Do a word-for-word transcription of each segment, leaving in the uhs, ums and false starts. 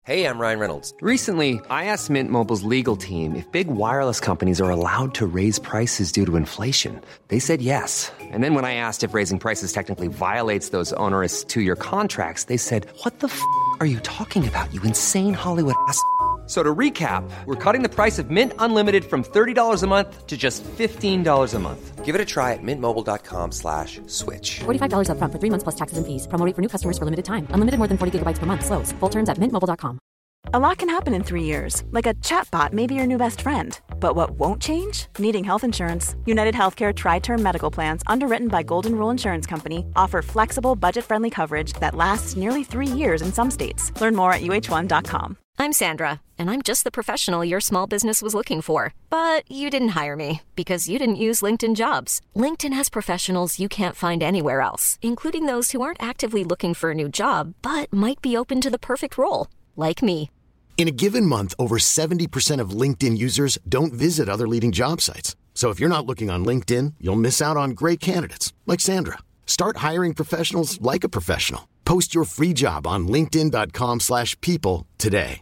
Hey, I'm Ryan Reynolds. Recently, I asked Mint Mobile's legal team if big wireless companies are allowed to raise prices due to inflation. They said yes. And then when I asked if raising prices technically violates those onerous two-year contracts, they said, "What the f*** are you talking about, you insane Hollywood ass?" So to recap, we're cutting the price of Mint Unlimited from thirty dollars a month to just fifteen dollars a month. Give it a try at mintmobile.com slash switch. forty-five dollars up front for three months plus taxes and fees. Promo rate for new customers for limited time. Unlimited more than forty gigabytes per month. Slows full terms at mint mobile dot com. A lot can happen in three years, like a chatbot may be your new best friend. But what won't change? Needing health insurance. United Healthcare Tri-Term Medical Plans, underwritten by Golden Rule Insurance Company, offer flexible, budget-friendly coverage that lasts nearly three years in some states. Learn more at U H one dot com. I'm Sandra, and I'm just the professional your small business was looking for. But you didn't hire me because you didn't use LinkedIn Jobs. LinkedIn has professionals you can't find anywhere else, including those who aren't actively looking for a new job, but might be open to the perfect role, like me. In a given month, over seventy percent of LinkedIn users don't visit other leading job sites. So if you're not looking on LinkedIn, you'll miss out on great candidates like Sandra. Start hiring professionals like a professional. Post your free job on linkedin dot com slash people today.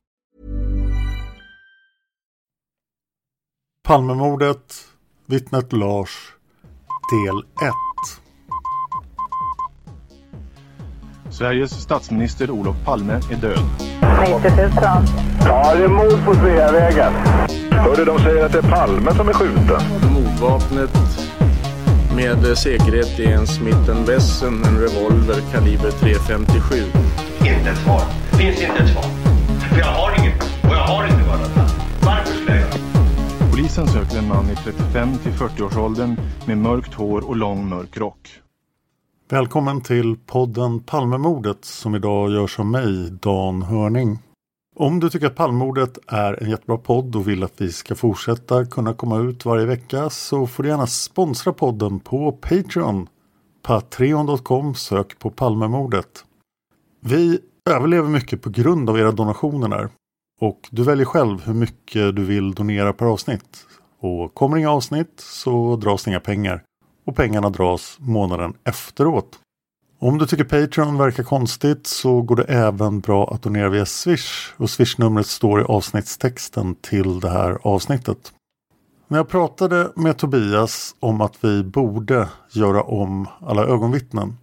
Palmemordet, vittnet Lars, del ett. Sveriges statsminister Olof Palme är död. nittio tusen. Ja, det är mord på Sveavägen. Hörde de säger att det är Palme som är skjuten. Mordvapnet med säkerhet är en Smith and Wesson, en revolver kaliber tre femtiosju. Inte ett svar. Det finns inte ett svar. För jag har inget. Och jag har inte varit där. Varför skulle jag? Polisen söker en man i trettiofem till fyrtio-årsåldern med mörkt hår och lång mörk rock. Välkommen till podden Palmemordet som idag görs av mig, Dan Hörning. Om du tycker att Palmemordet är en jättebra podd och vill att vi ska fortsätta kunna komma ut varje vecka, så får du gärna sponsra podden på Patreon. patreon dot com, sök på Palmemordet. Vi överlever mycket på grund av era donationer där. Och du väljer själv hur mycket du vill donera per avsnitt. Och kommer inga avsnitt så dras inga pengar. Och pengarna dras månaden efteråt. Om du tycker Patreon verkar konstigt så går det även bra att donera via Swish. Och Swish-numret står i avsnittstexten till det här avsnittet. När jag pratade med Tobias om att vi borde göra om alla ögonvittnen,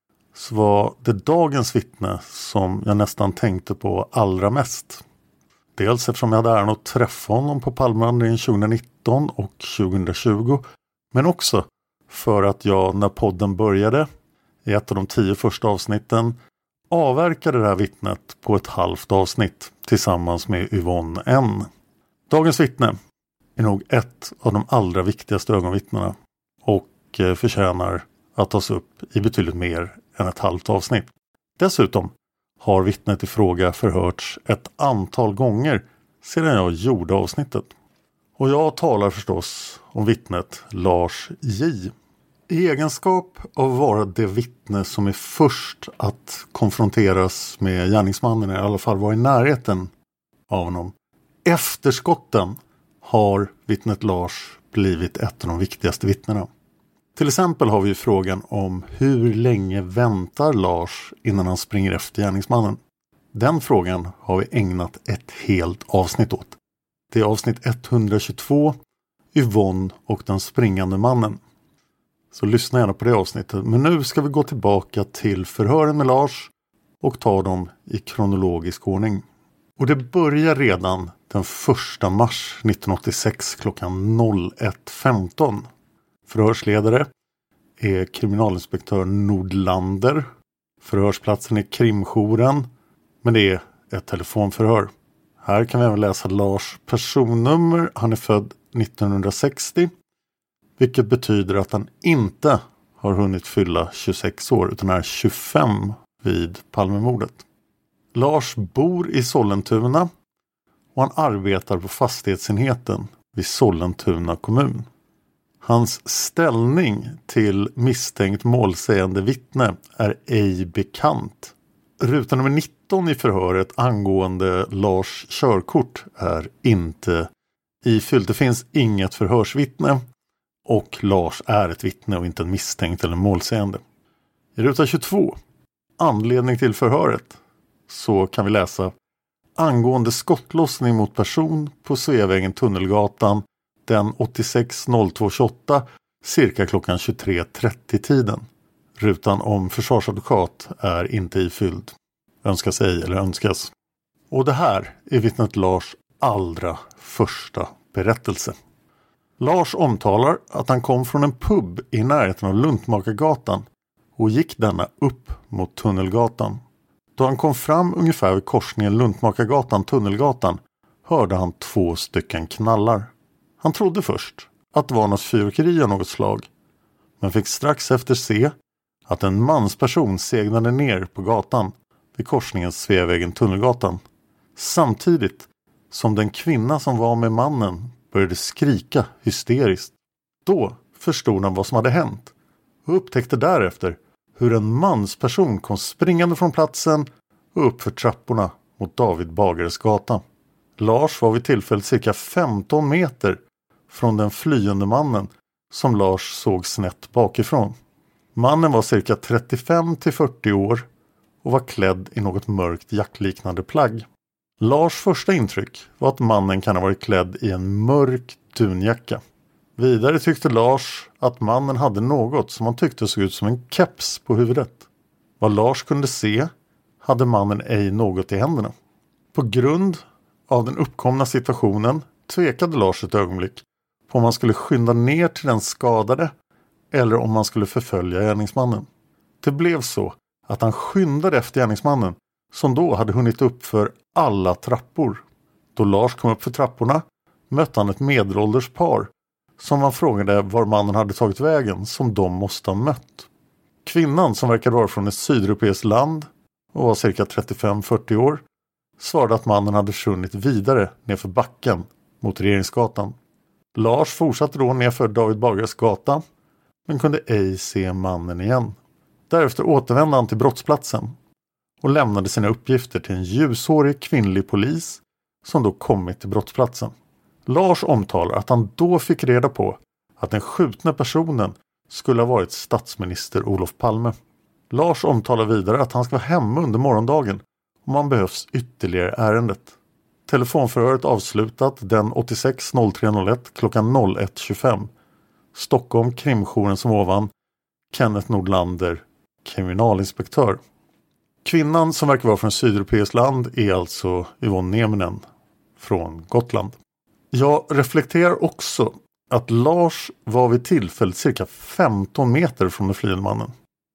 så var det dagens vittne som jag nästan tänkte på allra mest. Dels eftersom jag hade äran att träffa honom på Palmevandringen tjugonitton och tjugotjugo. Men också för att jag när podden började i ett av de tio första avsnitten avverkade det här vittnet på ett halvt avsnitt tillsammans med Yvonne N. Dagens vittne är nog ett av de allra viktigaste ögonvittnena och förtjänar att tas upp i betydligt mer än ett halvt avsnitt. Dessutom har vittnet i fråga förhörts ett antal gånger sedan jag gjorde avsnittet. Och jag talar förstås om vittnet Lars J. I egenskap av att vara det vittne som är först att konfronteras med gärningsmannen, i alla fall vara i närheten av honom. Efter skotten har vittnet Lars blivit ett av de viktigaste vittnena. Till exempel har vi ju frågan om hur länge väntar Lars innan han springer efter gärningsmannen. Den frågan har vi ägnat ett helt avsnitt åt. Det är avsnitt etthundratjugotvå, Yvonne och den springande mannen. Så lyssna gärna på det avsnittet. Men nu ska vi gå tillbaka till förhören med Lars och ta dem i kronologisk ordning. Och det börjar redan den första mars nittonhundraåttiosex klockan ett femton. Förhörsledare är kriminalinspektör Nordlander. Förhörsplatsen är krimjouren, men det är ett telefonförhör. Här kan vi även läsa Lars personnummer. Han är född nittonhundrasextio, vilket betyder att han inte har hunnit fylla tjugosex år utan är tjugofem vid Palmemordet. Lars bor i Sollentuna och han arbetar på fastighetsenheten vid Sollentuna kommun. Hans ställning till misstänkt målsägande vittne är ej bekant. Ruta nummer nitton i förhöret angående Lars körkort är inte ifylld. Det finns inget förhörsvittne och Lars är ett vittne och inte en misstänkt eller målsägande. I ruta tjugotvå, anledning till förhöret, så kan vi läsa: angående skottlossning mot person på Sveavägen Tunnelgatan den åttiosex två tjugoåtta cirka klockan tjugotre trettio tiden. Rutan om försvarsadvokat är inte ifylld. Önskas ej eller önskas. Och det här är vittnet Lars allra första berättelse. Lars omtalar att han kom från en pub i närheten av Luntmakargatan och gick denna upp mot Tunnelgatan. Då han kom fram ungefär vid korsningen Luntmakargatan-Tunnelgatan hörde han två stycken knallar. Han trodde först att det var något fyrverkeri av något slag, men fick strax efter se att en mansperson segnade ner på gatan vid korsningen Sveavägen-Tunnelgatan. Samtidigt som den kvinna som var med mannen började skrika hysteriskt. Då förstod han vad som hade hänt och upptäckte därefter hur en mansperson kom springande från platsen och upp för trapporna mot David Bagares gata. Lars var vid tillfället cirka femton meter från den flyende mannen som Lars såg snett bakifrån. Mannen var cirka trettiofem till fyrtio år och var klädd i något mörkt jackliknande plagg. Lars första intryck var att mannen kan ha varit klädd i en mörk dunjacka. Vidare tyckte Lars att mannen hade något som han tyckte såg ut som en keps på huvudet. Vad Lars kunde se hade mannen ej något i händerna. På grund av den uppkomna situationen tvekade Lars ett ögonblick på om man skulle skynda ner till den skadade eller om man skulle förfölja gärningsmannen. Det blev så att han skyndade efter gärningsmannen som då hade hunnit upp för alla trappor. Då Lars kom upp för trapporna mötte han ett medelålders par som man frågade var mannen hade tagit vägen som de måste ha mött. Kvinnan, som verkade vara från ett sydeuropeiskt land och var cirka trettiofem till fyrtio år, svarade att mannen hade försvunnit vidare nerför backen mot Regeringsgatan. Lars fortsatte då nerför David Bagares gata men kunde ej se mannen igen. Därefter återvände han till brottsplatsen och lämnade sina uppgifter till en ljushårig kvinnlig polis som då kommit till brottsplatsen. Lars omtalar att han då fick reda på att den skjutna personen skulle ha varit statsminister Olof Palme. Lars omtalar vidare att han ska vara hemma under morgondagen om man behövs ytterligare ärendet. Telefonförhöret avslutat den åttiosex tre noll ett klockan ett tjugofem. Stockholm, krimjouren som ovan, Kenneth Nordlander, kriminalinspektör. Kvinnan som verkar vara från sydeuropeiskt land är alltså Yvonne Nieminen från Gotland. Jag reflekterar också att Lars var vid tillfället cirka femton meter från den flyende mannen.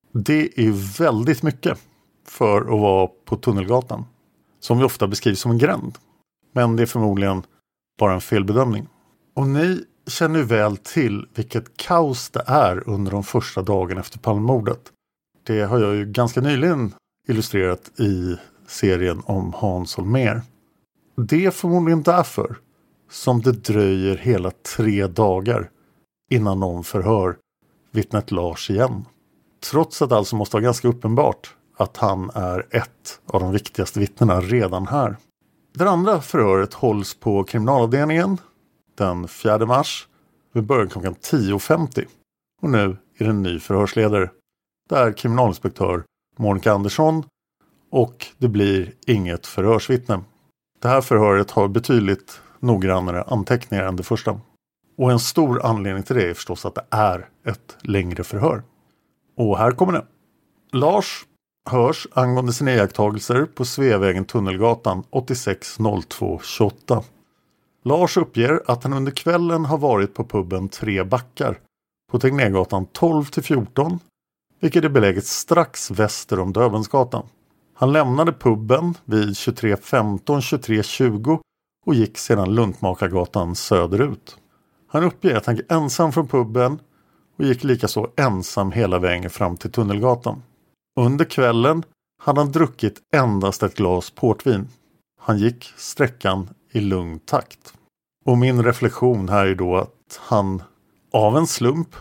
Det är väldigt mycket för att vara på Tunnelgatan, som vi ofta beskrivs som en gränd. Men det är förmodligen bara en felbedömning. Och ni känner ju väl till vilket kaos det är under de första dagarna efter Palmemordet. Det har jag ju ganska nyligen illustrerat i serien om Hans Holmér. Det är förmodligen därför som det dröjer hela tre dagar innan någon förhör vittnet Lars igen. Trots att det alltså måste vara ganska uppenbart att han är ett av de viktigaste vittnena redan här. Det andra förhöret hålls på kriminalavdelningen den fjärde mars vid början klockan tio femtio. Och nu är det en ny förhörsledare. Det är kriminalinspektör Monica Andersson och det blir inget förhörsvittne. Det här förhöret har betydligt noggrannare anteckningar än det första. Och en stor anledning till det är förstås att det är ett längre förhör. Och här kommer det. Lars hörs angående sina iakttagelser på Sveavägen Tunnelgatan åttiosex två tjugoåtta. Lars uppger att han under kvällen har varit på puben Tre backar på Tegnérgatan tolv till fjorton, vilket är beläget strax väster om Döbelnsgatan. Han lämnade puben vid tjugotre femton tjugotre tjugo och gick sedan Luntmakargatan söderut. Han uppger att han gick ensam från puben och gick likaså ensam hela vägen fram till Tunnelgatan. Under kvällen hade han druckit endast ett glas portvin. Han gick sträckan i lugn takt. Och min reflektion här är då att han av en slump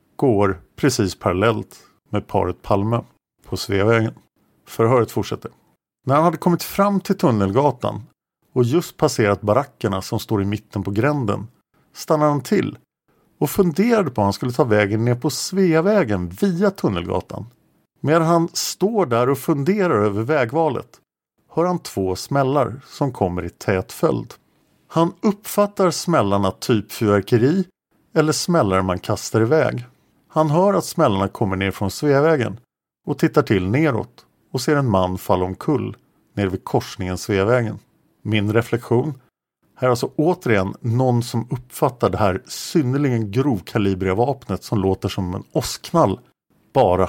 går precis parallellt med paret Palme på Sveavägen. Förhöret fortsätter. När han hade kommit fram till Tunnelgatan och just passerat barackerna som står i mitten på gränden stannade han till och funderade på om han skulle ta vägen ner på Sveavägen via Tunnelgatan. Medan han står där och funderar över vägvalet hör han två smällar som kommer i tät följd. Han uppfattar smällarna typ fyrverkeri eller smällar man kastar iväg. Han hör att smällarna kommer ner från Sveavägen och tittar till neråt och ser en man falla omkull ner vid korsningen Sveavägen. Min reflektion: här är alltså återigen någon som uppfattar det här synnerligen grovkalibriga vapnet som låter som en åskknall, bara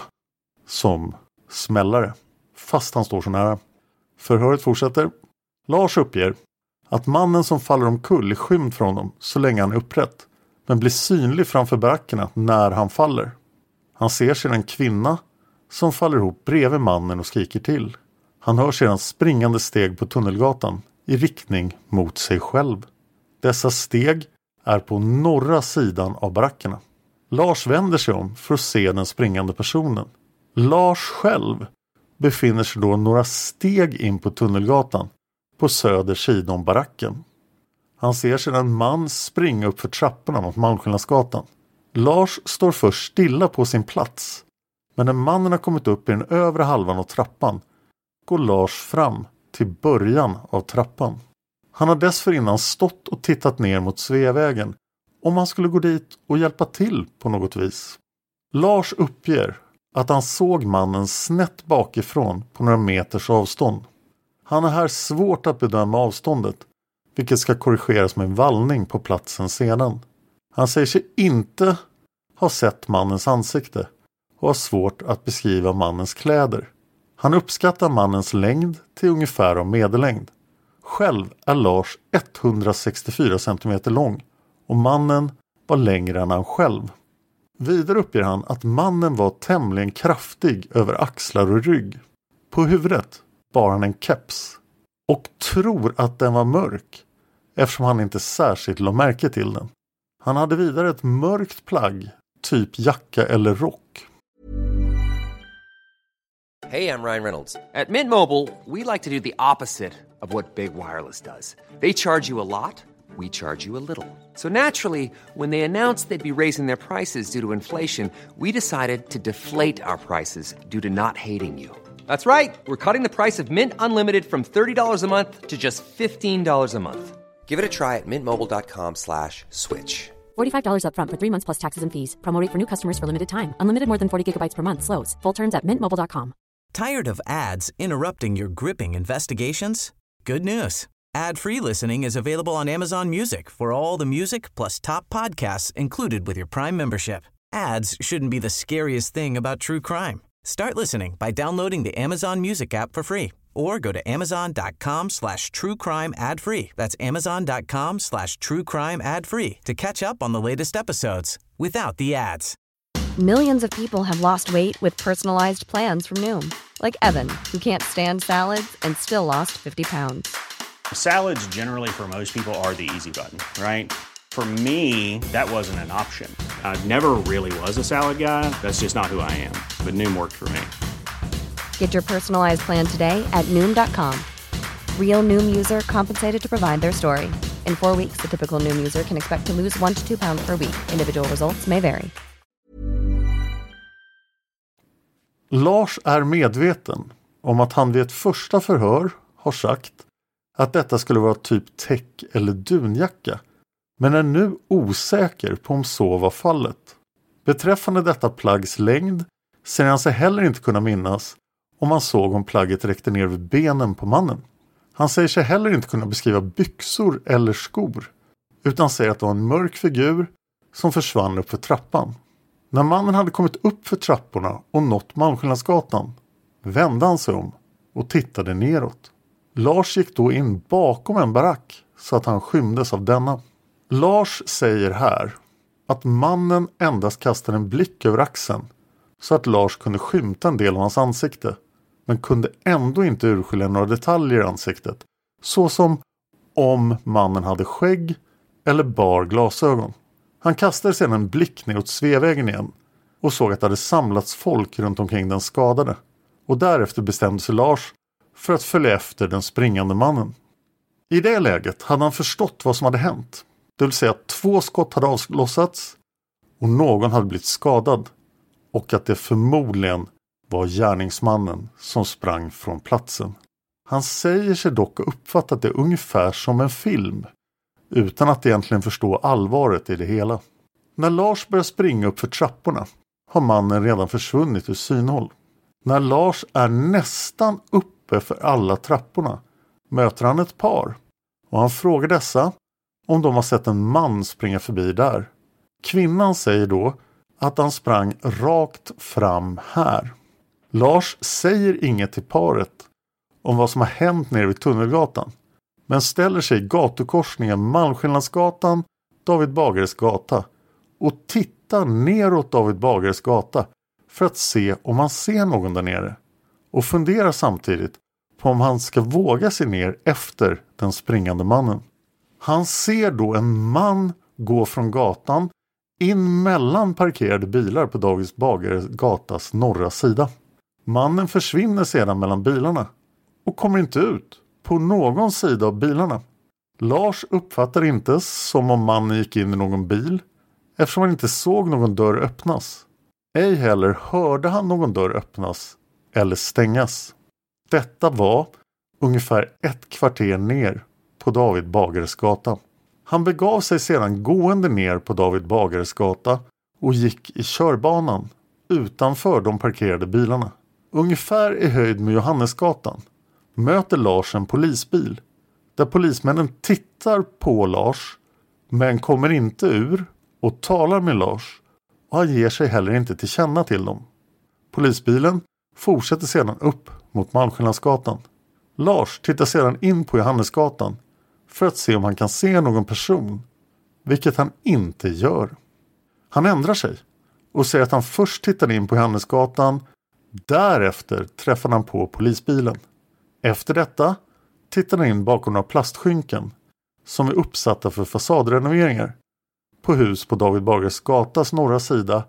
som smällare, fast han står så nära. Förhöret fortsätter. Lars uppger att mannen som faller omkull är skymd från honom så länge han är upprätt, men blir synlig framför barackerna när han faller. Han ser sedan en kvinna som faller ihop bredvid mannen och skriker till. Han hör sedan springande steg på Tunnelgatan i riktning mot sig själv. Dessa steg är på norra sidan av barackerna. Lars vänder sig om för att se den springande personen. Lars själv befinner sig då några steg in på Tunnelgatan på söder sida om baracken. Han ser sedan en man springa upp för trapporna mot Malmskillnadsgatan. Lars står först stilla på sin plats, men när mannen har kommit upp i den övre halvan av trappan går Lars fram till början av trappan. Han har dessförinnan stått och tittat ner mot Sveavägen om han skulle gå dit och hjälpa till på något vis. Lars uppger att han såg mannen snett bakifrån på några meters avstånd. Han har här svårt att bedöma avståndet, vilket ska korrigeras med en vallning på platsen sedan. Han säger sig inte ha sett mannens ansikte och har svårt att beskriva mannens kläder. Han uppskattar mannens längd till ungefär av medellängd. Själv är Lars etthundrasextiofyra centimeter lång och mannen var längre än han själv. Vidare uppger han att mannen var tämligen kraftig över axlar och rygg. På huvudet bar han en keps och tror att den var mörk eftersom han inte särskilt lade märke till den. Han hade vidare ett mörkt plagg, typ jacka eller rock. Hey, I'm Ryan Reynolds. At Mint Mobile, we like to do the opposite of what Big Wireless does. They charge you a lot, we charge you a little. So naturally, when they announced they'd be raising their prices due to inflation, we decided to deflate our prices due to not hating you. That's right. We're cutting the price of Mint Unlimited from thirty dollars a month to just fifteen dollars a month. Give it a try at mintmobile.com slash switch. forty-five dollars up front for three months plus taxes and fees. Promo rate for new customers for limited time. Unlimited more than forty gigabytes per month slows. Full terms at mint mobile dot com. Tired of ads interrupting your gripping investigations? Good news. Ad-free listening is available on Amazon Music for all the music plus top podcasts included with your Prime membership. Ads shouldn't be the scariest thing about true crime. Start listening by downloading the Amazon Music app for free or go to amazon.com slash true crime ad free. That's amazon.com slash true crime ad free to catch up on the latest episodes without the ads. Millions of people have lost weight with personalized plans from Noom. Like Evan, who can't stand salads and still lost fifty pounds. Salads generally for most people are the easy button, right? For me, that wasn't an option. I never really was a salad guy. That's just not who I am. But Noom worked for me. Get your personalized plan today at Noom dot com. Real Noom user compensated to provide their story. In four weeks, the typical Noom user can expect to lose one to two pounds per week. Individual results may vary. Lars är medveten om att han vid ett första förhör har sagt att detta skulle vara typ täck eller dunjacka, men är nu osäker på om så var fallet. Beträffande detta plaggs längd ser han sig heller inte kunna minnas om han såg om plagget räckte ner vid benen på mannen. Han säger sig heller inte kunna beskriva byxor eller skor, utan säger att det var en mörk figur som försvann upp för trappan. När mannen hade kommit upp för trapporna och nått Malmskillnadsgatan vände han sig om och tittade neråt. Lars gick då in bakom en barack så att han skymdes av denna. Lars säger här att mannen endast kastade en blick över axeln så att Lars kunde skymta en del av hans ansikte, men kunde ändå inte urskilja några detaljer i ansiktet, såsom om mannen hade skägg eller bar glasögon. Han kastade sedan en blick neråt Sveavägen igen och såg att det hade samlats folk runt omkring den skadade, och därefter bestämde sig Lars för att följa efter den springande mannen. I det läget hade han förstått vad som hade hänt, det vill säga att två skott hade avlossats och någon hade blivit skadad, och att det förmodligen var gärningsmannen som sprang från platsen. Han säger sig dock ha uppfattat det ungefär som en film, utan att egentligen förstå allvaret i det hela. När Lars börjar springa upp för trapporna har mannen redan försvunnit ur synhåll. När Lars är nästan uppe för alla trapporna möter han ett par och han frågar dessa om de har sett en man springa förbi där. Kvinnan säger då att han sprang rakt fram här. Lars säger inget till paret om vad som har hänt nere vid Tunnelgatan, men ställer sig i gatukorsningen Malmskillnadsgatan, David Bagares gata och tittar neråt David Bagares gata för att se om han ser någon där nere och funderar samtidigt på om han ska våga sig ner efter den springande mannen. Han ser då en man gå från gatan in mellan parkerade bilar på David Bagares gatas norra sida. Mannen försvinner sedan mellan bilarna och kommer inte ut på någon sida av bilarna. Lars uppfattar inte som om mannen gick in i någon bil eftersom han inte såg någon dörr öppnas. Ej heller hörde han någon dörr öppnas eller stängas. Detta var ungefär ett kvarter ner på David Bagares gata. Han begav sig sedan gående ner på David Bagares gata och gick i körbanan utanför de parkerade bilarna. Ungefär i höjd med Johannesgatan möter Lars en polisbil där polismännen tittar på Lars men kommer inte ur och talar med Lars, och han ger sig heller inte till känna till dem. Polisbilen fortsätter sedan upp mot Malmskillnadsgatan. Lars tittar sedan in på Johannesgatan för att se om han kan se någon person, vilket han inte gör. Han ändrar sig och säger att han först tittade in på Johannesgatan, därefter träffar han på polisbilen. Efter detta tittar han in bakom några plastskynken som är uppsatta för fasadrenoveringar på hus på David Bagares gatas norra sida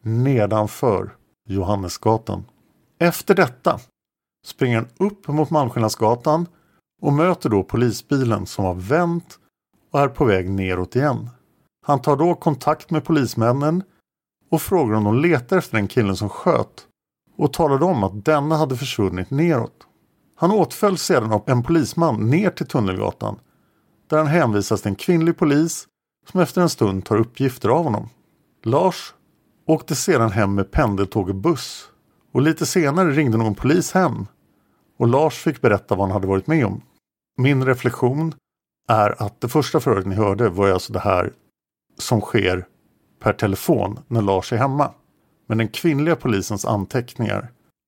nedanför Johannesgatan. Efter detta springer han upp mot Malmskillnadsgatan och möter då polisbilen som har vänt och är på väg neråt igen. Han tar då kontakt med polismännen och frågar om de letar efter den killen som sköt och talade om att denna hade försvunnit neråt. Han åtföljs sedan av en polisman ner till Tunnelgatan där han hänvisas till en kvinnlig polis som efter en stund tar uppgifter av honom. Lars åkte sedan hem med pendeltåg och buss och lite senare ringde någon polis hem och Lars fick berätta vad han hade varit med om. Min reflektion är att det första förhöret ni hörde var alltså det här som sker per telefon när Lars är hemma. Men den kvinnliga polisens anteckningar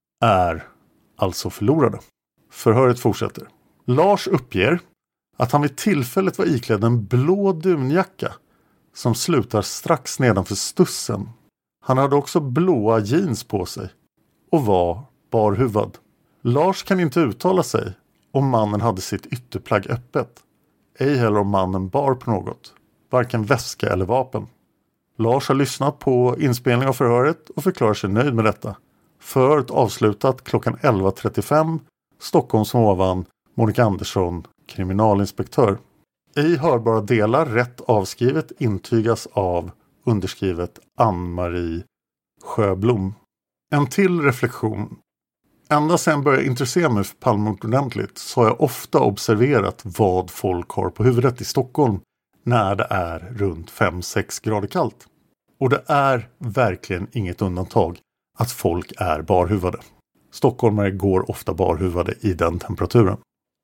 är alltså förlorade. Förhöret fortsätter. Lars uppger att han vid tillfället var iklädd en blå dunjacka som slutar strax nedanför stussen. Han hade också blåa jeans på sig och var barhuvad. Lars kan inte uttala sig om mannen hade sitt ytterplagg öppet. Ej heller om mannen bar på något, varken väska eller vapen. Lars har lyssnat på inspelning av förhöret och förklarar sig nöjd med detta. Förhöret avslutat klockan elva trettiofem, Stockholms ovan, Monica Andersson, kriminalinspektör. I hörbara delar rätt avskrivet intygas av underskrivet Ann-Marie Sjöblom. En till reflektion. Ända sedan jag började intressera mig för Palmemordet ordentligt så har jag ofta observerat vad folk har på huvudet i Stockholm när det är runt fem sex grader kallt. Och det är verkligen inget undantag att folk är barhuvade. Stockholmare går ofta barhuvade i den temperaturen.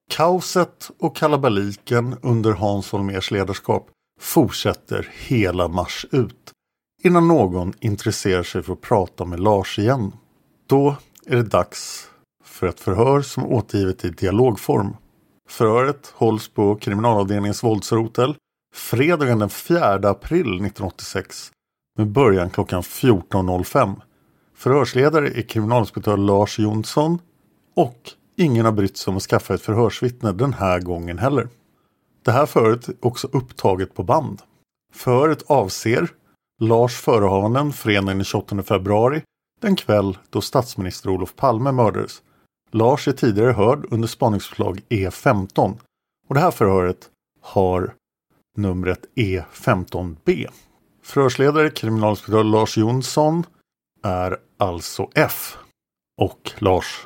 Kaoset och kalabaliken under Hans Holmérs ledarskap fortsätter hela mars ut innan någon intresserar sig för att prata med Lars igen. Då är det dags för ett förhör som återgivet i dialogform. Förhöret hålls på kriminalavdelningens våldsrotel fredagen den fjärde april nittonhundraåttiosex med början klockan fjorton noll fem. Förhörsledare är kriminalinspektör Lars Jonsson och ingen har brytt sig om att skaffa ett förhörsvittne den här gången heller. Det här förhöret är också upptaget på band. Förhöret avser Lars förehavanden fredagen den tjugoåttonde februari, den kväll då statsminister Olof Palme mördades. Lars är tidigare hörd under spaningsförslag E femton och det här förhöret har numret E femton B. Förhörsledare kriminalinspektör Lars Jonsson är alltså F och Lars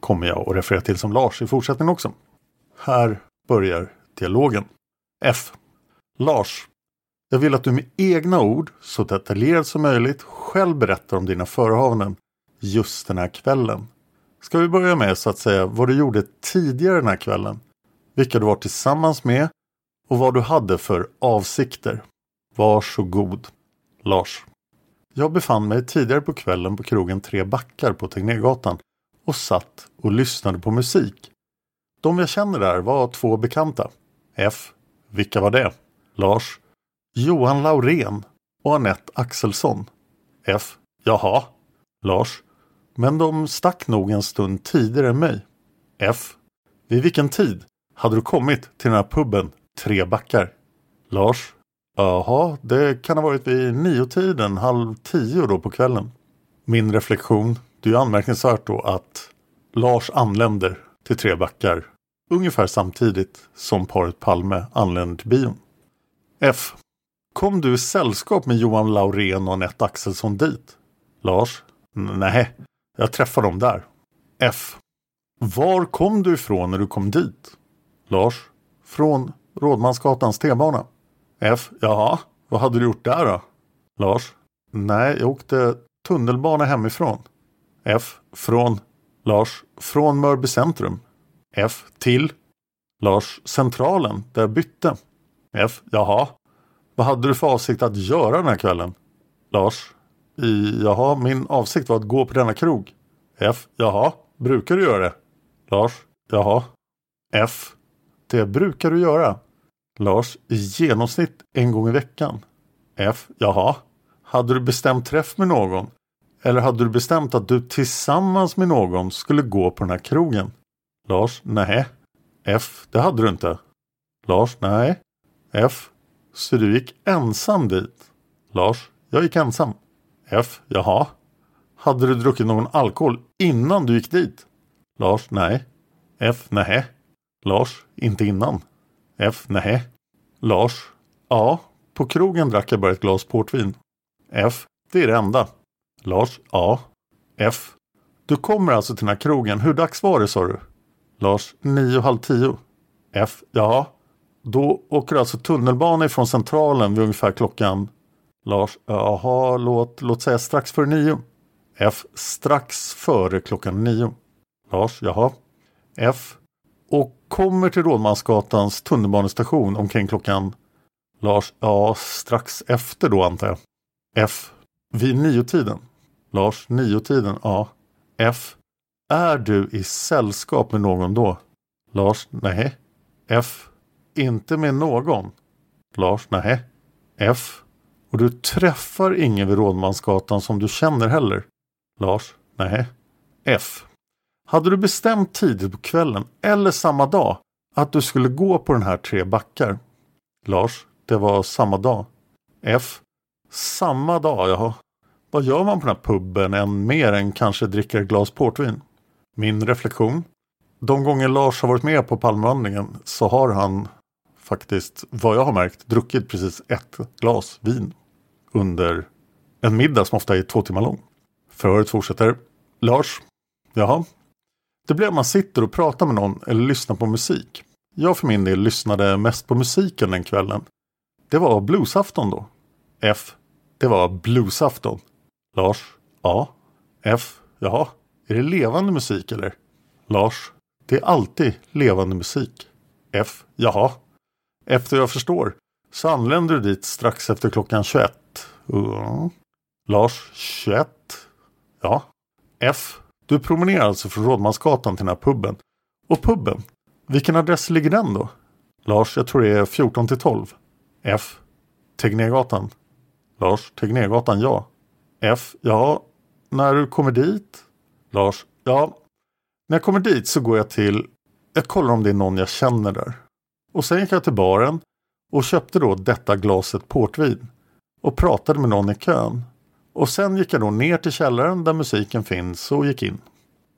kommer jag att referera till som Lars i fortsättningen också. Här börjar dialogen. F. Lars, jag vill att du med egna ord, så detaljerat som möjligt, själv berättar om dina förehavanden just den här kvällen. Ska vi börja med så att säga vad du gjorde tidigare den här kvällen? Vilka du var tillsammans med och vad du hade för avsikter. Varsågod. Lars. Jag befann mig tidigare på kvällen på krogen Tre Backar på Tegnérgatan och satt och lyssnade på musik. De jag känner där var två bekanta. F. Vilka var det? Lars. Johan Laurén och Annette Axelsson. F. Jaha. Lars. Men de stack nog en stund tidigare än mig. F. Vid vilken tid hade du kommit till den här puben Tre Backar? Lars. Jaha, det kan ha varit vid nio-tiden, halv tio då på kvällen. Min reflektion, det är ju anmärkningsvärt då att Lars anländer till Tre Backar ungefär samtidigt som paret Palme anländer till bion. F. Kom du i sällskap med Johan Laurén och Annette Axelsson dit? Lars. Nej, jag träffade dem där. F. Var kom du ifrån när du kom dit? Lars. Från Rådmansgatans T-bana. F. Jaha, vad hade du gjort där då? Lars. Nej, jag åkte tunnelbana hemifrån. F. Från. Lars. Från Mörby centrum. F. Till. Lars. Centralen, där jag bytte. F. Jaha. Vad hade du för avsikt att göra den här kvällen? Lars. I, jaha, min avsikt var att gå på denna krog. F. Jaha, brukar du göra det? Lars. Jaha. F. Det brukar du göra. Lars. I genomsnitt en gång i veckan. F. Jaha. Hade du bestämt träff med någon? Eller hade du bestämt att du tillsammans med någon skulle gå på den här krogen? Lars. Nej. F. Det hade du inte. Lars. Nej. F. Så du gick ensam dit? Lars. Jag gick ensam. F. Jaha. Hade du druckit någon alkohol innan du gick dit? Lars. Nej. F. Nej. Lars. Inte innan. F. Nej. Lars. Ja. På krogen drack jag bara ett glas portvin. F. Det är det enda. Lars. Ja. F. Du kommer alltså till den här krogen. Hur dags var det, sa du? Lars. Nio och halv tio. F. Ja. Då åker du alltså tunnelbana ifrån centralen vid ungefär klockan. Lars. Jaha, låt, låt säga strax före nio. F. Strax före klockan nio. Lars. Jaha. F. Och kommer till Rådmansgatans tunnelbanestation omkring klockan. Lars. Ja, strax efter då antar jag. F. Vid nio-tiden. Lars. Nio-tiden. Ja. F. Är du i sällskap med någon då? Lars. Nej. F. Inte med någon. Lars. Nej. F. Och du träffar ingen vid Rådmansgatan som du känner heller? Lars. Nej. F. Hade du bestämt tidigt på kvällen eller samma dag att du skulle gå på den här Tre Backar? Lars. Det var samma dag. F. Samma dag, ja. Vad gör man på den här puben än mer än kanske dricker ett glas portvin? Min reflektion. De gånger Lars har varit med på Palmevandringen så har han faktiskt, vad jag har märkt, druckit precis ett glas vin under en middag som ofta är två timmar lång. Förhöret fortsätter. Lars. Jaha. Det blir att man sitter och pratar med någon eller lyssnar på musik. Jag för min del lyssnade mest på musiken den kvällen. Det var bluesafton då. F. Det var bluesafton. Lars. Ja. F. Jaha. Är det levande musik eller? Lars. Det är alltid levande musik. F. Jaha. Efter jag förstår så anländer du dit strax efter klockan tjugoett. Uh. Lars. tjugoett. Ja. F. Du promenerar alltså från Rådmansgatan till den här puben. Och puben. Vilken adress ligger den då? Lars. Jag tror det är fjorton till tolv. F. Tegnérgatan. Lars. Tegnérgatan, ja. F. Ja. När du kommer dit? Lars. Ja. När jag kommer dit så går jag till. Jag kollar om det är någon jag känner där. Och sen gick jag till baren. Och köpte då detta glaset portvin. Och pratade med någon i kön. Och sen gick jag då ner till källaren där musiken finns och gick in.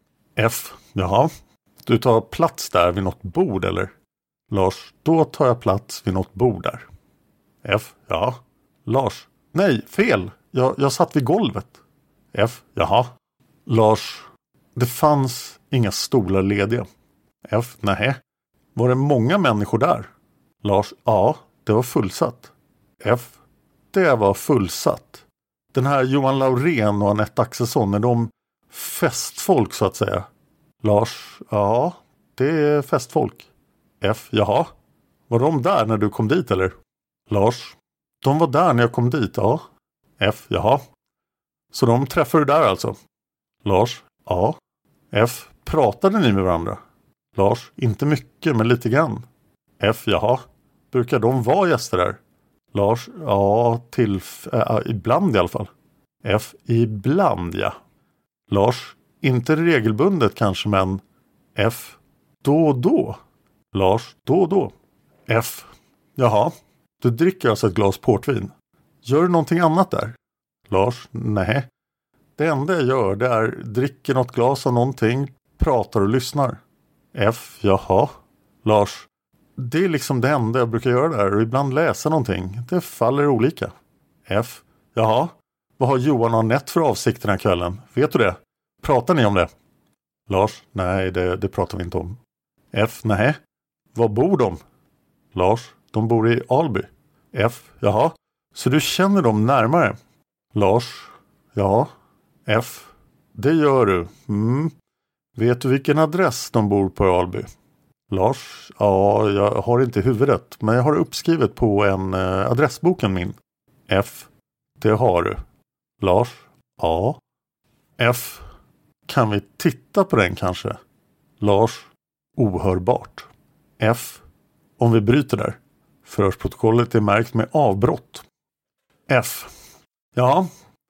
F. Jaha. Du tar plats där vid något bord eller? Lars. Då tar jag plats vid något bord där. F. Ja. Lars. Nej, fel. Jag, jag satt vid golvet. F. Jaha. Lars. Det fanns Inga stolar lediga. F. Nej. Var det många människor där? Lars. Ja, det var fullsatt. F. Det var fullsatt. Den här Johan Laurén och Anette Axelsson, är de festfolk så att säga? Lars. Ja, det är festfolk. F. Jaha. Var de där när du kom dit eller? Lars. De var där när jag kom dit, ja. F. Jaha. Så de träffade du där alltså? Lars. Ja. F. Pratade ni med varandra? Lars. Inte mycket, men lite grann. F. Jaha. Brukar de vara gäster där? Lars. Ja, till äh, ibland i alla fall. F. Ibland, ja. Lars. Inte regelbundet kanske, men F. Då och då. Lars. Då och då. F. Jaha. Du dricker alltså ett glas portvin. Gör du någonting annat där? Lars. Nej. Det enda jag gör det är dricker något glas av någonting, pratar och lyssnar. F. Jaha. Lars. Det är liksom det enda jag brukar göra där och ibland läsa någonting. Det faller olika. F. Jaha. Vad har Johan och Anette för avsikt den här kvällen? Vet du det? Pratar ni om det? Lars. Nej, det, det pratar vi inte om. F. Nej. Var bor de? Lars. De bor i Alby. F. Jaha. Så du känner dem närmare? Lars. Ja. F. Det gör du. Mm. Vet du vilken adress de bor på i Alby? Lars. Ja, jag har inte huvudet. Men jag har uppskrivet på en eh, adressboken min. F. Det har du. Lars. Ja. F. Kan vi titta på den kanske? Lars. Ohörbart. F. Om vi bryter där. Förhörsprotokollet är märkt med avbrott. F. Ja.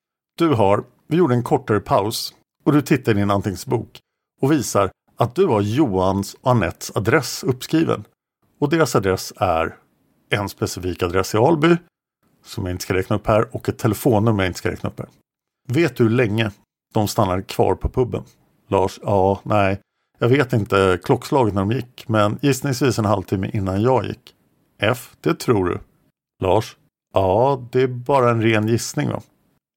Du har. Vi gjorde en kortare paus. Och du tittar i din anteckningsbok. Och visar att du har Johans och Anettes adress uppskriven. Och deras adress är en specifik adress i Alby. Som jag inte ska räkna upp här. Och ett telefonnummer jag inte ska räkna upp här. Vet du hur länge de stannade kvar på puben? Lars. Ja, nej. Jag vet inte klockslaget när de gick. Men gissningsvis en halvtimme innan jag gick. F. Det tror du. Lars. Ja, det är bara en ren gissning va?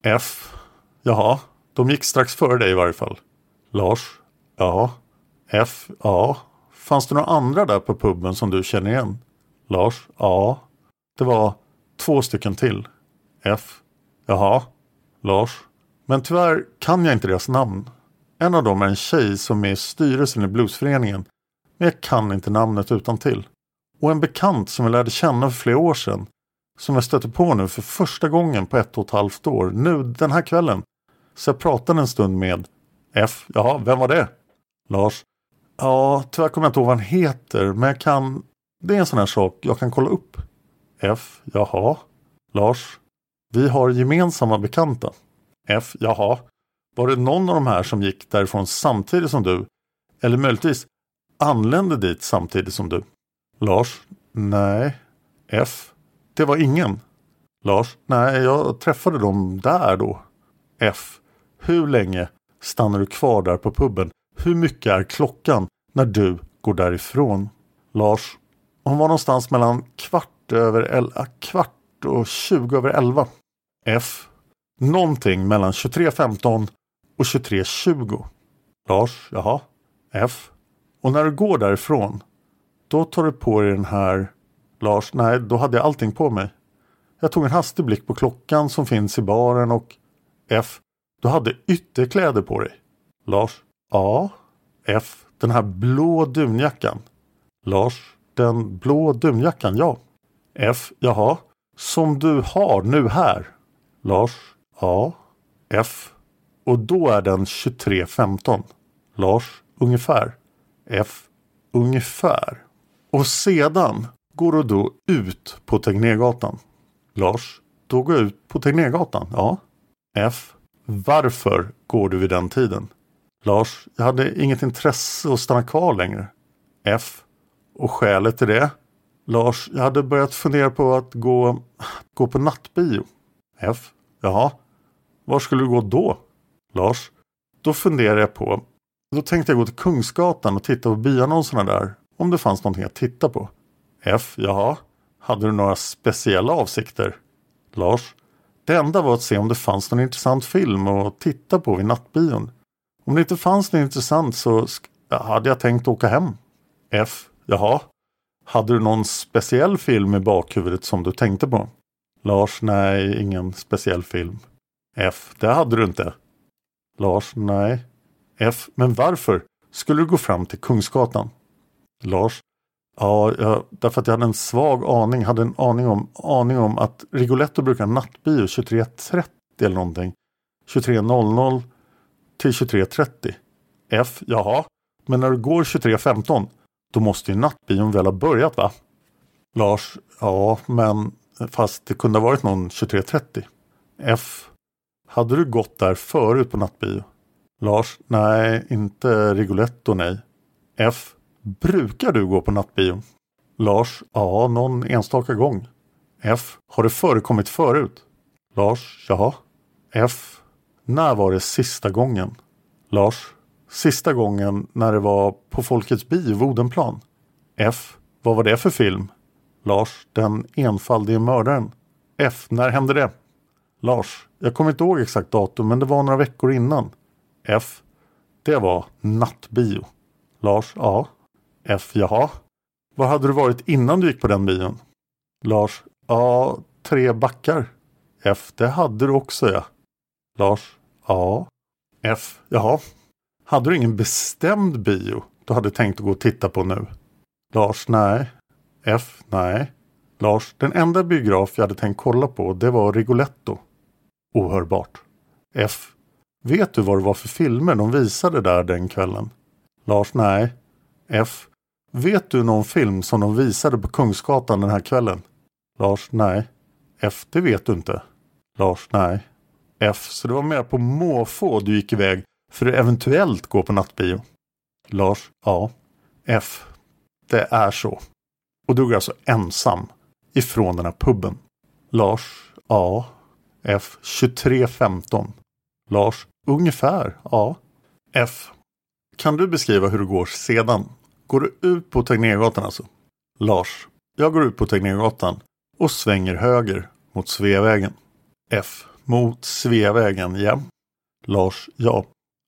F. Jaha. De gick strax före dig i varje fall. Lars. Ja. F. Ja. Fanns det några andra där på puben som du känner igen? Lars. Ja. Det var två stycken till. F. Jaha. Lars. Men tyvärr kan jag inte deras namn. En av dem är en tjej som är i styrelsen i bluesföreningen. Men jag kan inte namnet utan till. Och en bekant som jag lärde känna för flera år sedan. Som jag stötte på nu för första gången på ett och ett halvt år. Nu den här kvällen. Så jag pratade en stund med F. Jaha, vem var det? Lars. Ja, tyvärr kommer jag inte ihåg vad han heter. Men jag kan... Det är en sån här sak jag kan kolla upp. F. Jaha. Lars. Vi har gemensamma bekanta. F. Jaha. Var det någon av de här som gick därifrån samtidigt som du? Eller möjligtvis anlände dit samtidigt som du? Lars. Nej. F. Det var ingen. Lars. Nej, jag träffade dem där då. F. Hur länge stannar du kvar där på puben? Hur mycket är klockan när du går därifrån? Lars. Hon var någonstans mellan kvart över elva, kvart och tjugo över elva. F. Någonting mellan tjugotre femton och tjugotre tjugo. Lars. Jaha. F. Och när du går därifrån, då tar du på dig den här... Lars. Nej, då hade jag allting på mig. Jag tog en hastig blick på klockan som finns i baren och... F. Du hade ytterkläder på dig. Lars. Ja. F. Den här blå dunjackan. Lars. Den blå dunjackan, ja. F. Jaha. Som du har nu här. Lars. Ja. F. Och då är den tjugotre femton. Lars. Ungefär. F. Ungefär. Och sedan går du då ut på Tegnérgatan. Lars. Då går jag ut på Tegnérgatan, ja. F. Varför går du vid den tiden? Lars. Jag hade inget intresse att stanna kvar längre. F. Och skälet till det? Lars. Jag hade börjat fundera på att gå, gå på nattbio. F. Jaha. Var skulle du gå då? Lars. Då funderar jag på... Då tänkte jag gå till Kungsgatan och titta på bioannonserna där. Om det fanns någonting att titta på. F. Jaha. Hade du några speciella avsikter? Lars. Det enda var att se om det fanns någon intressant film att titta på vid nattbion. Om det inte fanns något intressant så... Ja, hade jag tänkt åka hem? F. Jaha. Hade du någon speciell film i bakhuvudet som du tänkte på? Lars. Nej, ingen speciell film. F. Det hade du inte. Lars. Nej. F. Men varför skulle du gå fram till Kungsgatan? Lars. Ja, ja, därför att jag hade en svag aning, hade en aning om, aning om att Rigoletto brukar nattbio tjugotre trettio eller någonting. tjugotre noll noll till tjugotre trettio. F. Jaha. Men när du går tjugotre femton, då måste ju nattbion väl ha börjat, va? Lars. Ja, men fast det kunde ha varit någon tjugotre trettio. F. Hade du gått där förut på nattbio? Lars. Nej, inte Rigoletto, nej. F. Brukar du gå på nattbio? Lars. Ja, någon enstaka gång. F. Har det förekommit förut? Lars. Jaha. F. När var det sista gången? Lars. Sista gången när det var på Folkets bio, Odenplan. F. Vad var det för film? Lars. Den enfaldige mördaren. F. När hände det? Lars. Jag kommer inte ihåg exakt datum, men det var några veckor innan. F. Det var nattbio. Lars. Ja. F. Jaha. Vad hade du varit innan du gick på den bion? Lars. Ja, tre backar. F. Det hade du också, ja. Lars. Ja. F. Jaha. Hade du ingen bestämd bio du hade tänkt att gå och titta på nu? Lars. Nej. F. Nej. Lars. Den enda biograf jag hade tänkt kolla på, det var Rigoletto. Ohörbart. F. Vet du vad det var för filmer de visade där den kvällen? Lars. Nej. F. Vet du någon film som de visade på Kungsgatan den här kvällen? Lars. Nej. F. Det vet du inte. Lars. Nej. F. Så det var mer på måfå du gick iväg för att eventuellt gå på nattbio? Lars. Ja. F. Det är så. Och du går alltså ensam ifrån den här pubben? Lars. Ja. F. tjugotre femton. Lars. Ungefär. Ja. F. Kan du beskriva hur det går sedan? Går du ut på Tegnérgatan alltså? Lars. Jag går ut på Tegnérgatan och svänger höger mot Sveavägen. F. Mot Sveavägen, ja. Lars. Ja.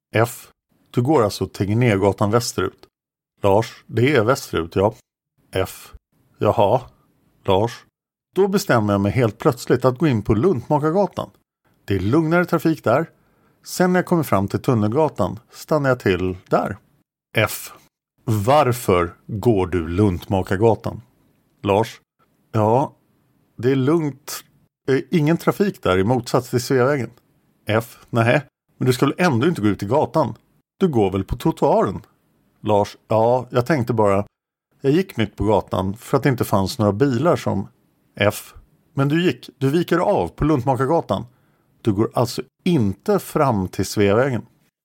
F. Du går alltså Tegnérgatan västerut? Lars. Det är västerut, ja. F. Jaha. Lars. Då bestämmer jag mig helt plötsligt att gå in på Luntmakargatan. Det är lugnare trafik där. Sen när jag kommer fram till Tunnelgatan stannar jag till där. F. Varför går du Luntmakargatan? Lars. Ja, det är lugnt. Ingen trafik där i motsats till Sveavägen. F. Nej, men du skulle ändå inte gå ut i gatan. Du går väl på trottoaren? Lars. Ja, jag tänkte bara. Jag gick mitt på gatan för att det inte fanns några bilar som... F. Men du gick, du viker av på Luntmakargatan. Du går alltså inte fram till Sveavägen.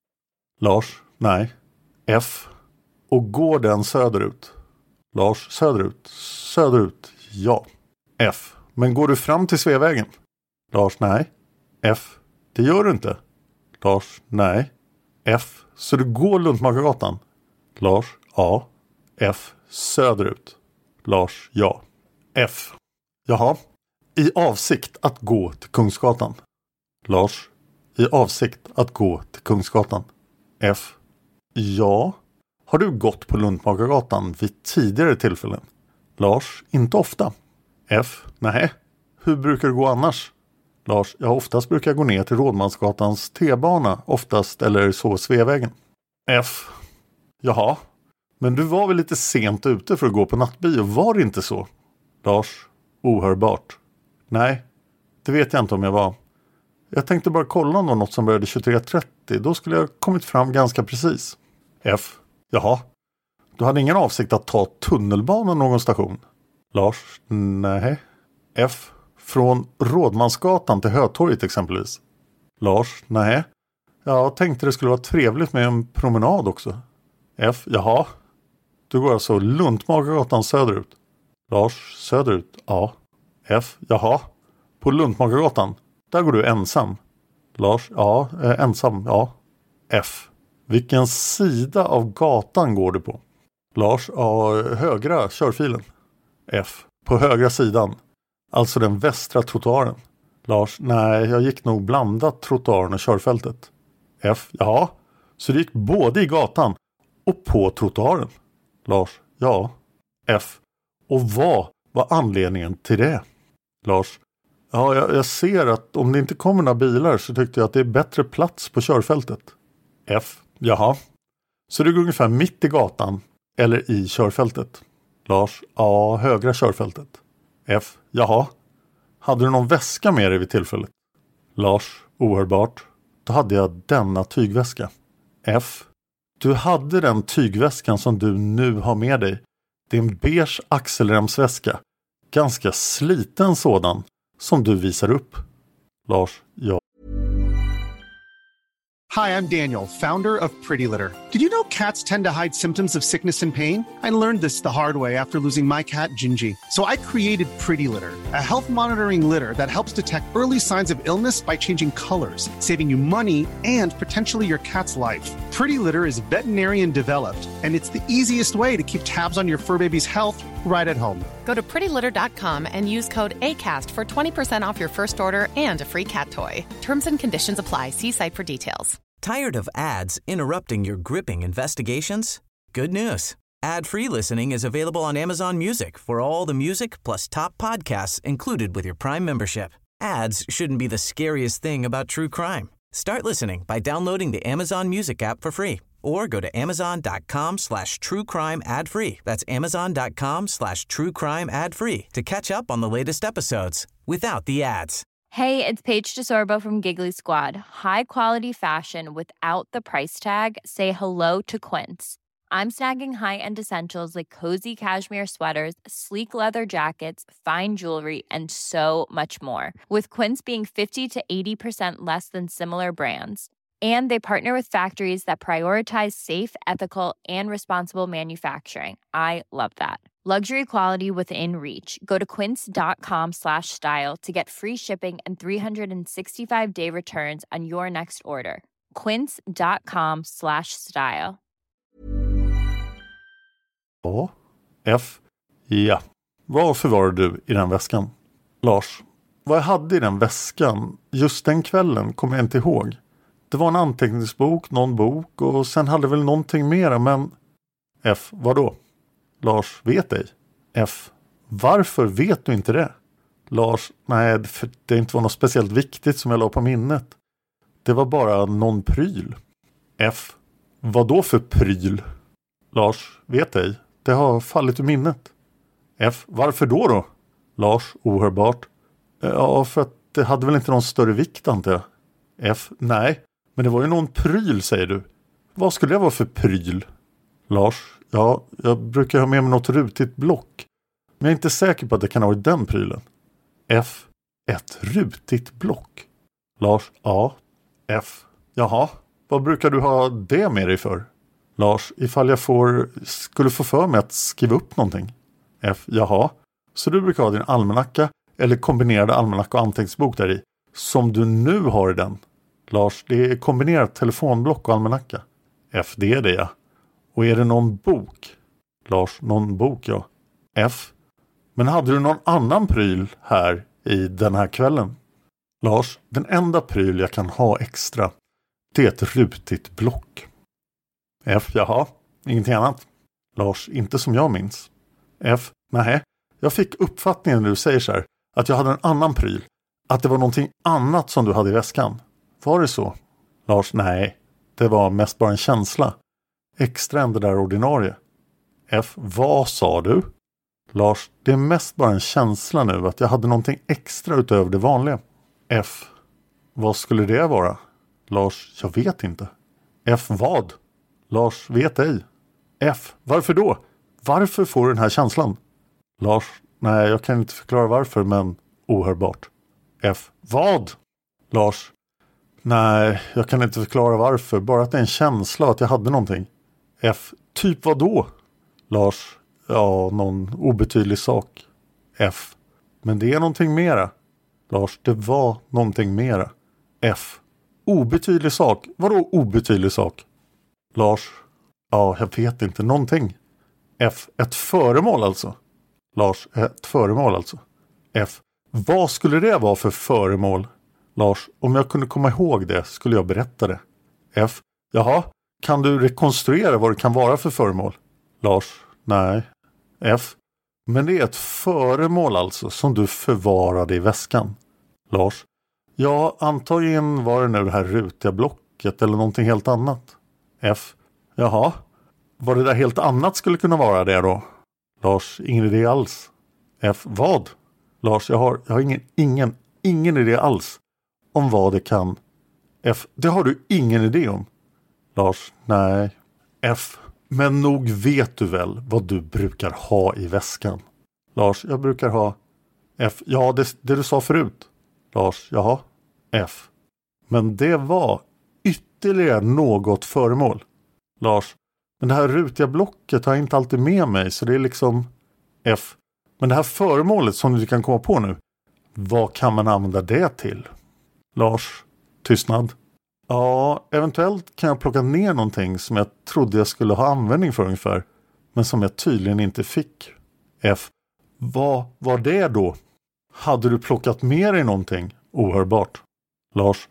Lars. Nej. F. Och går den söderut? Lars. Söderut. Söderut. Ja. F. Men går du fram till Sveavägen? Lars. Nej. F. Det gör du inte. Lars. Nej. F. Så du går Luntmakargatan? Lars. Ja. F. Söderut. Lars. Ja. F. Jaha. I avsikt att gå till Kungsgatan? Lars. I avsikt att gå till Kungsgatan? F. Ja. Har du gått på Luntmakargatan vid tidigare tillfällen? Lars. Inte ofta. F. Nej. Hur brukar du gå annars? Lars. Ja, oftast brukar jag gå ner till Rådmansgatans T-bana. Oftast eller så Sveavägen. F. Jaha. Men du var väl lite sent ute för att gå på nattbio, var det inte så? Lars. Ohörbart. Nej, det vet jag inte om jag var. Jag tänkte bara kolla om det var något som började tjugotre trettio. Då skulle jag kommit fram ganska precis. F. Jaha. Du hade ingen avsikt att ta tunnelbanan någon station? Lars. Nej. F. Från Rådmansgatan till Hötorget exempelvis? Lars. Nej. Jag tänkte det skulle vara trevligt med en promenad också. F. Jaha. Du går alltså Luntmakargatan söderut? Lars. Söderut? Ja. F. Jaha. På Luntmakargatan? Där går du ensam? Lars. Ja. Eh, ensam. Ja. F. Vilken sida av gatan går du på? Lars. Ja. Högra körfilen. F. På högra sidan? Alltså den västra trottoaren? Lars. Nej, jag gick nog blandat trottoaren och körfältet. F. Ja. Så du gick både i gatan Och på trottoaren. Lars. Ja. F. Och vad var anledningen till det? Lars. Ja, jag, jag ser att om det inte kommer några bilar så tyckte jag att det är bättre plats på körfältet. F. Jaha. Så du går ungefär mitt i gatan eller i körfältet? Lars. Ja, högra körfältet. F. Jaha. Hade du någon väska med dig vid tillfället? Lars. Ohörbart. Då hade jag denna tygväska. F. Du hade den tygväskan som du nu har med dig. Det är en beige axelremsväska. Ganska sliten sådan som du visar upp. Lars. Ja. Hi, I'm Daniel, founder of Pretty Litter. Did you know cats tend to hide symptoms of sickness and pain? I learned this the hard way after losing my cat, Gingy. So I created Pretty Litter, a health monitoring litter that helps detect early signs of illness by changing colors, saving you money and potentially your cat's life. Pretty Litter is veterinarian developed, and it's the easiest way to keep tabs on your fur baby's health right at home. Go to pretty litter dot com and use code ACAST for twenty percent off your first order and a free cat toy. Terms and conditions apply. See site for details. Tired of ads interrupting your gripping investigations? Good news. Ad-free listening is available on Amazon Music for all the music plus top podcasts included with your Prime membership. Ads shouldn't be the scariest thing about true crime. Start listening by downloading the Amazon Music app for free or go to amazon.com slash true crime ad free. That's amazon.com slash true crime ad free to catch up on the latest episodes without the ads. Hey, it's Paige DeSorbo from Giggly Squad. High quality fashion without the price tag. Say hello to Quince. I'm snagging high-end essentials like cozy cashmere sweaters, sleek leather jackets, fine jewelry, and so much more. With Quince being fifty to eighty percent less than similar brands. And they partner with factories that prioritize safe, ethical, and responsible manufacturing. I love that. Luxury quality within reach. Go to quince.com slash style to get free shipping and three sixty-five day returns on your next order. Quince.com slash style. Ja. F. Ja. Vad förvarade du i den väskan? Lars. Vad jag hade i den väskan just den kvällen kommer jag inte ihåg. Det var en anteckningsbok, någon bok och sen hade väl någonting mera, men... F. Vad då? Lars. Vet ej. F. Varför vet du inte det? Lars. Nej, för det inte var något speciellt viktigt som jag la på minnet. Det var bara någon pryl. F. Vad då för pryl? Lars. Vet ej. Det har fallit ur minnet. F. Varför då då? Lars. Ohörbart. Ja, för att det hade väl inte någon större vikt, antar jag. F. Nej, men det var ju någon pryl, säger du. Vad skulle det vara för pryl? Lars. Ja, jag brukar ha med mig något rutigt block. Men jag är inte säker på att det kan ha varit den prylen. F. Ett rutigt block. Lars. Ja. F. Jaha. Vad brukar du ha det med dig för? Lars. Ifall jag får, skulle få för mig att skriva upp någonting. F. Jaha. Så du brukar ha din almanacka eller kombinerade almanacka och anteckningsbok där i. Som du nu har i den. Lars. Det är kombinerat telefonblock och almanacka. F. Det är det, ja. Och är det någon bok? Lars. Någon bok, ja. F. Men hade du någon annan pryl här i den här kvällen? Lars. Den enda pryl jag kan ha extra, det är ett rutigt block. F. Jaha. Ingenting annat? Lars. Inte som jag minns. F. Nej. Jag fick uppfattningen när du säger så här, att jag hade en annan pryl. Att det var någonting annat som du hade i väskan. Var det så? Lars. Nej. Det var mest bara en känsla. Extra än det där ordinarie. F. Vad sa du? Lars. Det är mest bara en känsla nu att jag hade någonting extra utöver det vanliga. F. Vad skulle det vara? Lars. Jag vet inte. F. Vad? Lars. Vet ej. F. Varför då? Varför får du den här känslan? Lars. Nej, jag kan inte förklara varför, men ohörbart. F. Vad? Lars. Nej, jag kan inte förklara varför. Bara att det är en känsla att jag hade någonting. F. Typ vad då? Lars. Ja, någon obetydlig sak. F. Men det är någonting mera. Lars. Det var någonting mera. F. Obetydlig sak. Vadå obetydlig sak? Lars. Ja, jag vet inte. Någonting. F. Ett föremål alltså. Lars. Ett föremål alltså. F. Vad skulle det vara för föremål? Lars. Om jag kunde komma ihåg det skulle jag berätta det. F. Jaha. Kan du rekonstruera vad det kan vara för föremål? Lars. Nej. F. Men det är ett föremål alltså som du förvarade i väskan. Lars. Ja, antagligen var det nu det här rutiga blocket eller någonting helt annat. F. Jaha. Vad det där helt annat skulle kunna vara det då? Lars. Ingen idé alls. F. Vad? Lars. Jag har, jag har ingen, ingen, ingen idé alls om vad det kan. F. Det har du ingen idé om. Lars. Nej. F. Men nog vet du väl vad du brukar ha i väskan? Lars. Jag brukar ha. F. Ja, det, det du sa förut. Lars. Jaha. F. Men det var ytterligare något föremål. Lars. Men det här rutiga blocket har jag inte alltid med mig, så det är liksom. F. Men det här föremålet som du kan komma på nu, vad kan man använda det till? Lars. Tystnad. Ja, eventuellt kan jag plocka ner någonting som jag trodde jag skulle ha användning för ungefär, men som jag tydligen inte fick. F. Vad var det då? Hade du plockat med dig någonting? Ohörbart. Lars.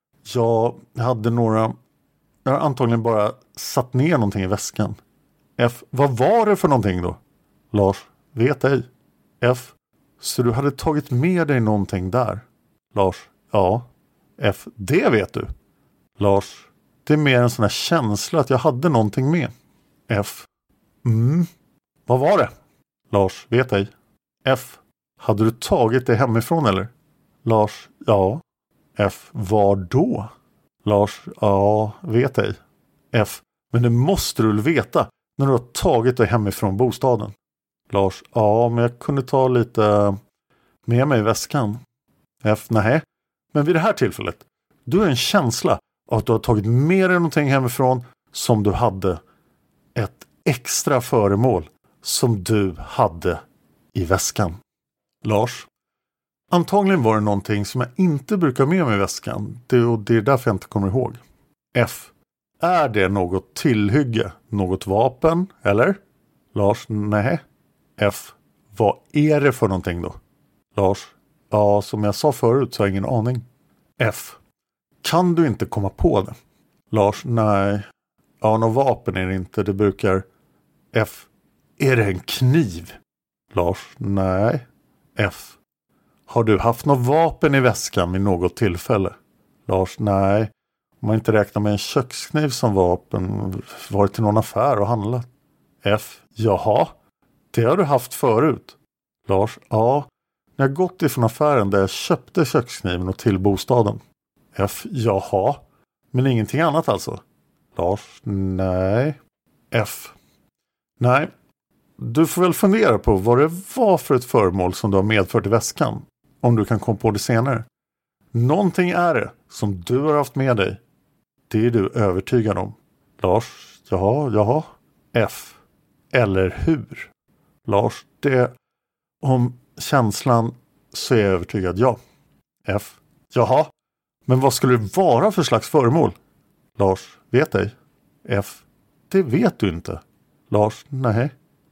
Ja, jag hade några. Jag har antagligen bara satt ner någonting i väskan. F. Vad var det för någonting då? Lars. Vet ej. F. Så du hade tagit med dig någonting där? Lars. Ja. F. Det vet du. Lars. Det är mer en sån här känsla att jag hade någonting med. F. Mm. Vad var det? Lars. Vet ej. F. Hade du tagit det hemifrån eller? Lars. Ja. F. Var då? Lars. Ja. Vet ej. F. Men det måste du väl veta när du har tagit det hemifrån bostaden? Lars. Ja, men jag kunde ta lite med mig i väskan. F. Nej. Men vid det här tillfället, du har en känsla av att du har tagit med dig någonting hemifrån som du hade ett extra föremål som du hade i väskan. Lars. Antagligen var det någonting som jag inte brukar ha med mig i väskan. Det, och det är därför jag inte kommer ihåg. F. Är det något tillhygge? Något vapen? Eller? Lars. Nej. F. Vad är det för någonting då? Lars. Ja, som jag sa förut så har jag ingen aning. F. Kan du inte komma på det? Lars. Nej. Ja, något vapen är det inte. Det brukar. F. Är det en kniv? Lars. Nej. F. Har du haft något vapen i väskan vid något tillfälle? Lars. Nej. Om man inte räknar med en kökskniv som vapen, varit till någon affär och handlat. F. Jaha. Det har du haft förut. Lars. Ja. När jag gått ifrån affären där jag köpte kökskniven och till bostaden. F. Jaha. Men ingenting annat alltså? Lars. Nej. F. Nej. Du får väl fundera på vad det var för ett föremål som du har medfört i väskan. Om du kan komma på det senare. Någonting är det som du har haft med dig. Det är du övertygad om. Lars. Jaha, jaha. F. Eller hur? Lars. Det. Om känslan så är jag övertygad ja. F. Jaha. Men vad skulle det vara för slags föremål? Lars. Vet ej. F. Det vet du inte. Lars. Nej.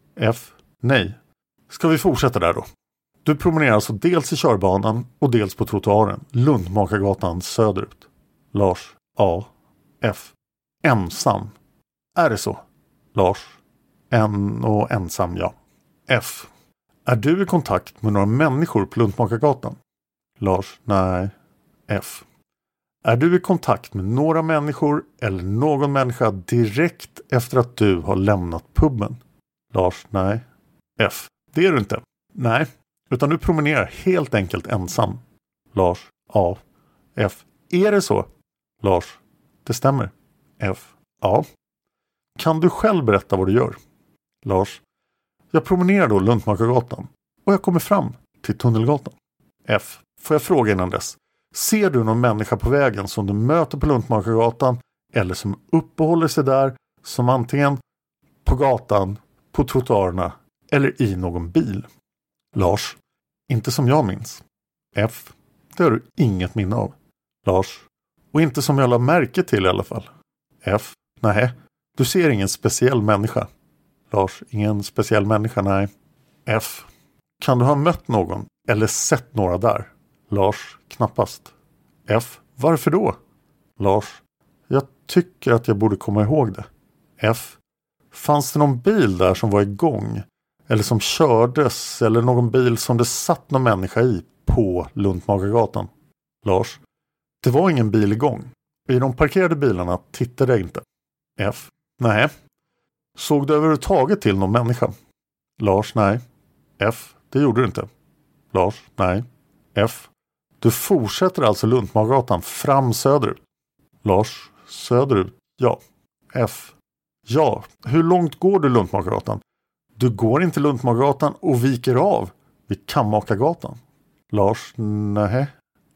F. Nej. Ska vi fortsätta där då? Du promenerar alltså dels i körbanan och dels på trottoaren. Lundmakargatan söderut. Lars. A. F. Ensam. Är det så? Lars. En och ensam, ja. F. Är du i kontakt med några människor på Lundmakargatan? Lars. Nej. F. Är du i kontakt med några människor eller någon människa direkt efter att du har lämnat puben? Lars. Nej. F. Det är du inte. Nej. Utan du promenerar helt enkelt ensam. Lars. A. F. Är det så? Lars. Det stämmer. F. Ja. Kan du själv berätta vad du gör? Lars. Jag promenerar då Lundmakargatan och jag kommer fram till Tunnelgatan. F. Får jag fråga innan dess. Ser du någon människa på vägen som du möter på Lundmakargatan eller som uppehåller sig där som antingen på gatan, på trottoarerna eller i någon bil? Lars. Inte som jag minns. F. Det har du inget minne av. Lars. Och inte som jag la märke till i alla fall. F. Nej. Du ser ingen speciell människa. Lars. Ingen speciell människa, nej. F. Kan du ha mött någon eller sett några där? Lars. Knappast. F. Varför då? Lars. Jag tycker att jag borde komma ihåg det. F. Fanns det någon bil där som var igång? Eller som kördes? Eller någon bil som det satt någon människa i på Luntmagargatan? Lars. Det var ingen bil igång. I de parkerade bilarna tittade jag inte. F. Nej. Såg du överhuvudtaget till någon människa? Lars. Nej. F. Det gjorde du inte. Lars. Nej. F. Du fortsätter alltså Luntmagargatan fram söderut. Lars. Söderut. Ja. F. Ja. Hur långt går du Luntmagargatan? Du går inte Luntmagargatan och viker av vid Kammakargatan. Lars. Nej.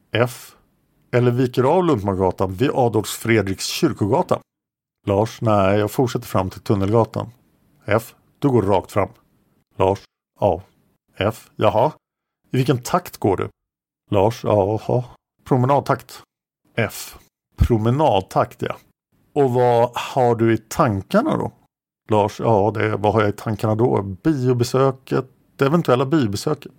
F. Eller viker av Luntmagargatan vid Adolf Fredriks kyrkogata. Lars. Nej, jag fortsätter fram till Tunnelgatan. F. Du går rakt fram. Lars. Ja. F. Jaha. I vilken takt går du? Lars. Jaha. Promenadtakt. F. Promenadtakt, ja. Och vad har du i tankarna då? Lars. Ja, det, vad har jag i tankarna då? Biobesöket. Det eventuella biobesöket.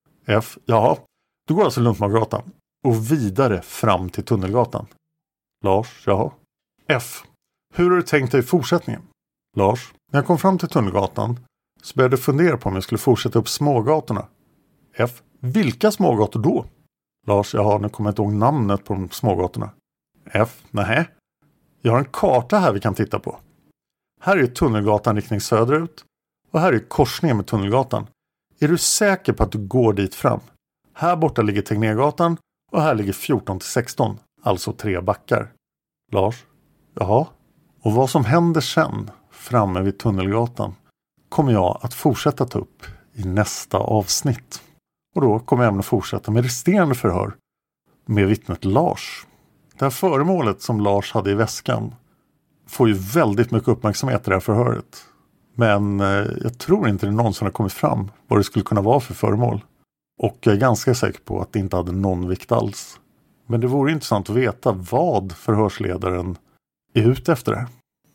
F. Jaha. Du går alltså Luntmagargatan och vidare fram till Tunnelgatan. Lars. Jaha. F. Hur har du tänkt dig fortsättningen? Lars. När jag kom fram till Tunnelgatan så började jag fundera på om jag skulle fortsätta upp smågatorna. F. Vilka smågator då? Lars. Jaha, nu kommer jag inte ihåg namnet på de smågatorna. F. Nej. Jag har en karta här vi kan titta på. Här är Tunnelgatan riktning söderut. Och här är korsningen med Tunnelgatan. Är du säker på att du går dit fram? Här borta ligger Tegnérgatan. Och här ligger fjorton till sexton. Alltså tre backar. Lars. Jaha. Och vad som händer sen framme vid Tunnelgatan kommer jag att fortsätta ta upp i nästa avsnitt. Och då kommer jag även att fortsätta med resterande förhör med vittnet Lars. Det här föremålet som Lars hade i väskan får ju väldigt mycket uppmärksamhet i det här förhöret. Men eh, jag tror inte det någonsin har kommit fram vad det skulle kunna vara för föremål. Och jag är ganska säker på att det inte hade någon vikt alls. Men det vore intressant att veta vad förhörsledaren är ute efter det.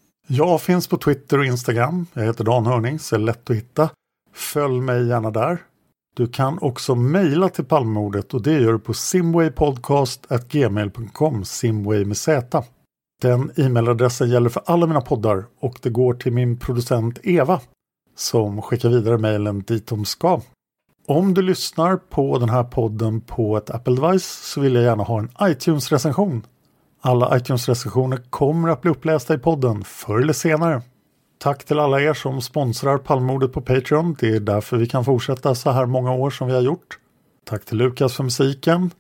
Jag finns på Twitter och Instagram. Jag heter Dan Hörning, så är det lätt att hitta. Följ mig gärna där. Du kan också mejla till Palmemordet och det gör du på simwaypodcast at gmail dot com, simway med Z. Den e-mailadressen gäller för alla mina poddar och det går till min producent Eva som skickar vidare mejlen dit de ska. Om du lyssnar på den här podden på ett Apple-device så vill jag gärna ha en iTunes-recension. Alla iTunes-recensioner kommer att bli upplästa i podden förr eller senare. Tack till alla er som sponsrar Palmemordet på Patreon. Det är därför vi kan fortsätta så här många år som vi har gjort. Tack till Lukas för musiken.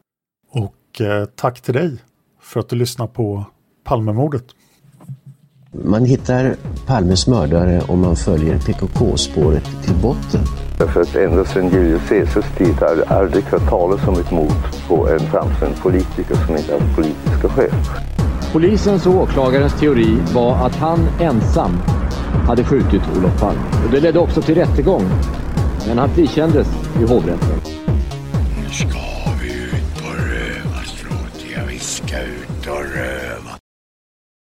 Och eh, tack till dig för att du lyssnar på Palmemordet. Man hittar Palmes mördare om man följer P K K-spåret till botten. Därför att ända sedan Julius Caesars tid har det aldrig hört talas om ett mord på en framstående politiker som inte har politiska skäl. Polisens och åklagarens teori var att han ensam hade skjutit Olof Palme. Och det ledde också till rättegång. Men han frikändes i hovrätten. Nu ska